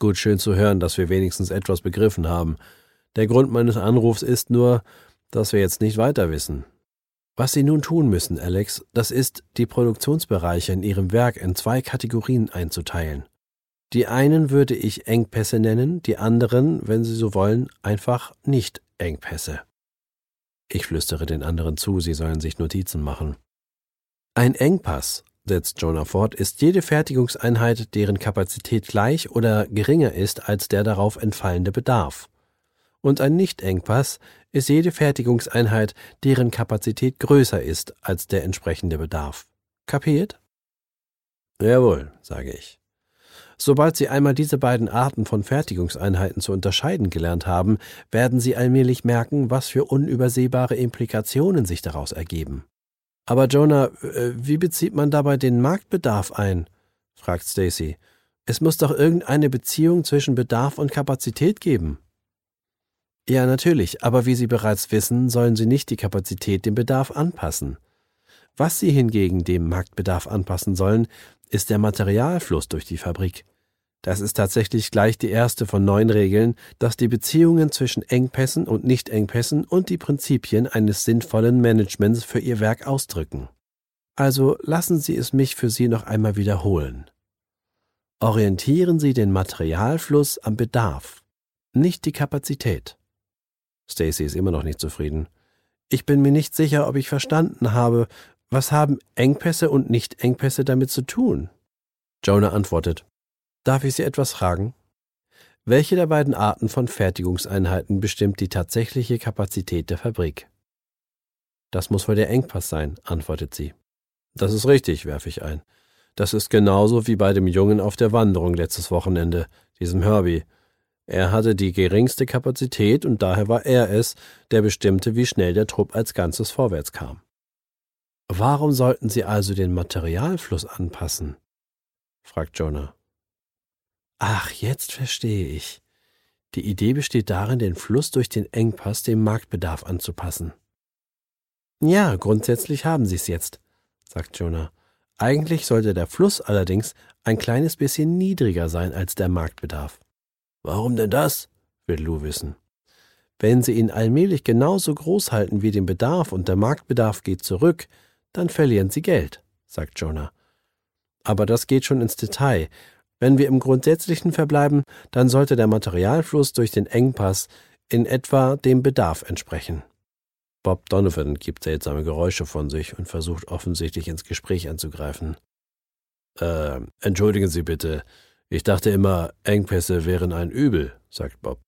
gut, schön zu hören, dass wir wenigstens etwas begriffen haben. Der Grund meines Anrufs ist nur, dass wir jetzt nicht weiter wissen. Was Sie nun tun müssen, Alex, das ist, die Produktionsbereiche in Ihrem Werk in 2 Kategorien einzuteilen. Die einen würde ich Engpässe nennen, die anderen, wenn Sie so wollen, einfach Nicht-Engpässe. Ich flüstere den anderen zu, sie sollen sich Notizen machen. Ein Engpass, setzt Jonah fort, ist jede Fertigungseinheit, deren Kapazität gleich oder geringer ist als der darauf entfallende Bedarf. Und ein Nicht-Engpass ist jede Fertigungseinheit, deren Kapazität größer ist als der entsprechende Bedarf. Kapiert? Jawohl, sage ich. Sobald Sie einmal diese beiden Arten von Fertigungseinheiten zu unterscheiden gelernt haben, werden Sie allmählich merken, was für unübersehbare Implikationen sich daraus ergeben. Aber Jonah, wie bezieht man dabei den Marktbedarf ein? Fragt Stacy. Es muss doch irgendeine Beziehung zwischen Bedarf und Kapazität geben. Ja, natürlich, aber wie Sie bereits wissen, sollen Sie nicht die Kapazität dem Bedarf anpassen. Was Sie hingegen dem Marktbedarf anpassen sollen, ist der Materialfluss durch die Fabrik. Das ist tatsächlich gleich die erste von 9 Regeln, dass die Beziehungen zwischen Engpässen und Nicht-Engpässen und die Prinzipien eines sinnvollen Managements für Ihr Werk ausdrücken. Also lassen Sie es mich für Sie noch einmal wiederholen. Orientieren Sie den Materialfluss am Bedarf, nicht die Kapazität. Stacy ist immer noch nicht zufrieden. Ich bin mir nicht sicher, ob ich verstanden habe, was haben Engpässe und Nicht-Engpässe damit zu tun? Jonah antwortet. Darf ich Sie etwas fragen? Welche der beiden Arten von Fertigungseinheiten bestimmt die tatsächliche Kapazität der Fabrik? Das muss wohl der Engpass sein, antwortet sie. Das ist richtig, werfe ich ein. Das ist genauso wie bei dem Jungen auf der Wanderung letztes Wochenende, diesem Herbie. Er hatte die geringste Kapazität und daher war er es, der bestimmte, wie schnell der Trupp als Ganzes vorwärts kam. Warum sollten Sie also den Materialfluss anpassen? Fragt Jonah. Ach, jetzt verstehe ich. Die Idee besteht darin, den Fluss durch den Engpass dem Marktbedarf anzupassen. Ja, grundsätzlich haben Sie es jetzt, sagt Jonah. Eigentlich sollte der Fluss allerdings ein kleines bisschen niedriger sein als der Marktbedarf. Warum denn das? Will Lou wissen. Wenn Sie ihn allmählich genauso groß halten wie den Bedarf und der Marktbedarf geht zurück, dann verlieren Sie Geld, sagt Jonah. Aber das geht schon ins Detail. Wenn wir im Grundsätzlichen verbleiben, dann sollte der Materialfluss durch den Engpass in etwa dem Bedarf entsprechen. Bob Donovan gibt seltsame Geräusche von sich und versucht offensichtlich ins Gespräch einzugreifen. Entschuldigen Sie bitte, ich dachte immer, Engpässe wären ein Übel, sagt Bob.